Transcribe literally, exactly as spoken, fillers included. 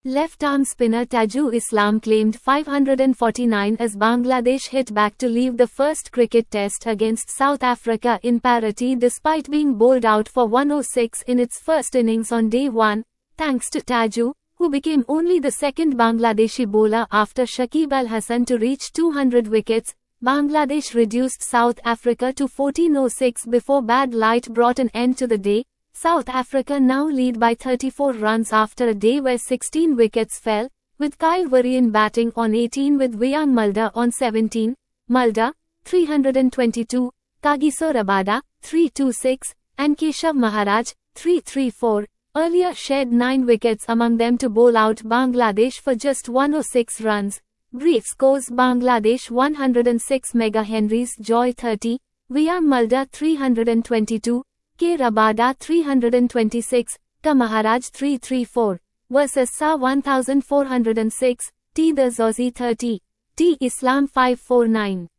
Left-arm spinner Tajuul Islam claimed five hundred forty-nine as Bangladesh hit back to leave the first cricket test against South Africa in parity despite being bowled out for one oh six in its first innings on day one, thanks to Tajuul, who became only the second Bangladeshi bowler after Shakib Al Hasan to reach two hundred wickets. Bangladesh reduced South Africa to fourteen oh six before bad light brought an end to the day. South Africa now lead by thirty-four runs after a day where sixteen wickets fell, with Kyle Verreynne batting on eighteen with Wayang Mulder on seventeen, Mulder, three hundred twenty-two, Kagiso Rabada, three twenty-six, and Keshav Maharaj, three thirty-four, earlier shared nine wickets among them to bowl out Bangladesh for just one oh six runs. Brief scores: Bangladesh one hundred six Mega Henrys Joy thirty, Wayang Mulder three hundred twenty-two, K. Rabada three hundred twenty-six, K. Maharaj three thirty-four, versus Sa one thousand four hundred six, T. The Zozzi thirty, T. Islam five forty-nine.